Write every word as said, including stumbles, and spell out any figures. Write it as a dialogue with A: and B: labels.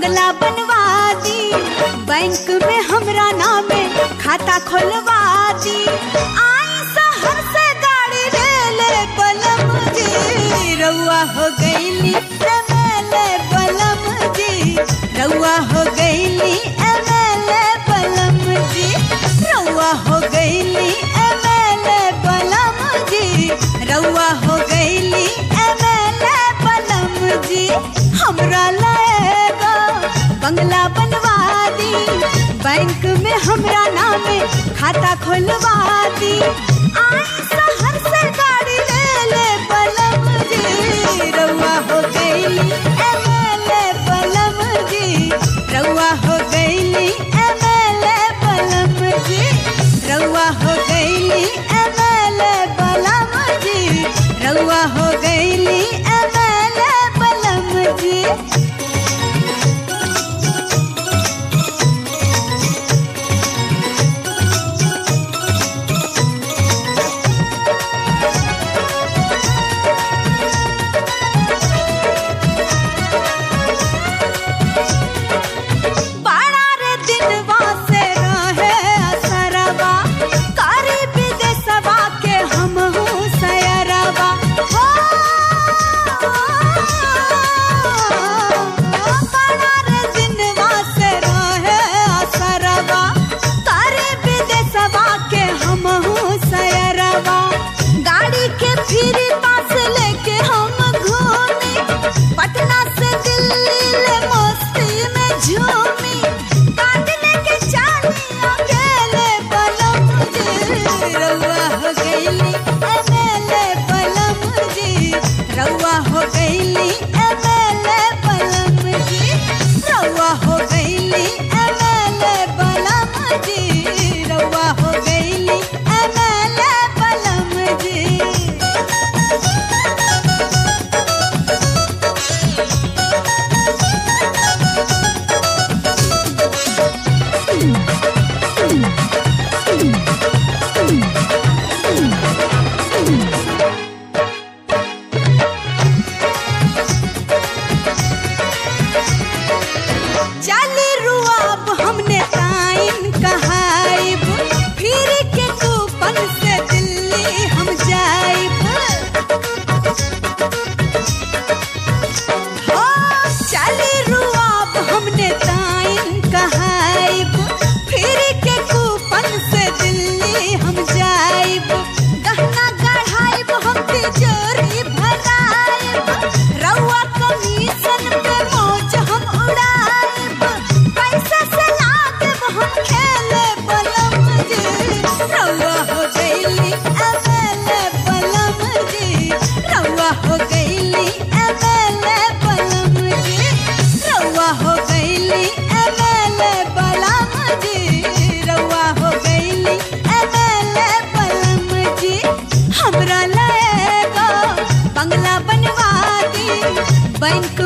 A: बंगला बनवा दी, बैंक में हमरा नामे खाता खोलवा दी। आई शहर से गाड़ी ले ले बलम जी, रउआ हो गईली एमएलए बलम जी, रउआ हो गईली एमएलए बलम जी, रउआ हो गईली एमएलए बलम जी, रउआ हो गईली एमएलए बलम जी। हमरा लाएगा बंगला बनवा दी, बैंक में हमरा नामे खाता खोलवा दी। आई शहर से गाड़ी ले ले बलम जी, रउआ हो गईली एमएलए बलम जी, रउआ हो गईली एमएलए बलम जी, रउआ हो गईली एमएलए बलम जी, रउआ हो गईली एमएलए बलम जी। पटना से दिल्ली ले मस्ती में झूमी, काटने के चांदी अकेले बलम जी, रउआ हो गईली एमएलए बलम जी, रउआ हो गईली एमएलए बलम जी, रउआ हो गईली एमएलए बलम जी, रउआ हो गईली एमएलए बलम जी। चाली रुआब हमने ताइन कहाइब, फिर के कूपन से दिल्ली हम जाइब। हो चाली रुआब हमने ताइन कहाइब, फिर के कूपन से दिल्ली हम जाइब। गहना गढ़ाइब हम तिजोरी भराइब, रउआ कमीशन पे मौज हम उड़ाइब। पैसा से लादेब हम खेले बलम जी, रउआ हो गईली एमएलए बलम जी, रउआ हो गईली एमएलए बलम जी, रउआ हो गईली एमएलए बलम जी, रउआ हो गईली एमएलए बलम जी। हमरा लाएगा बंगला बनवा दी, बैंक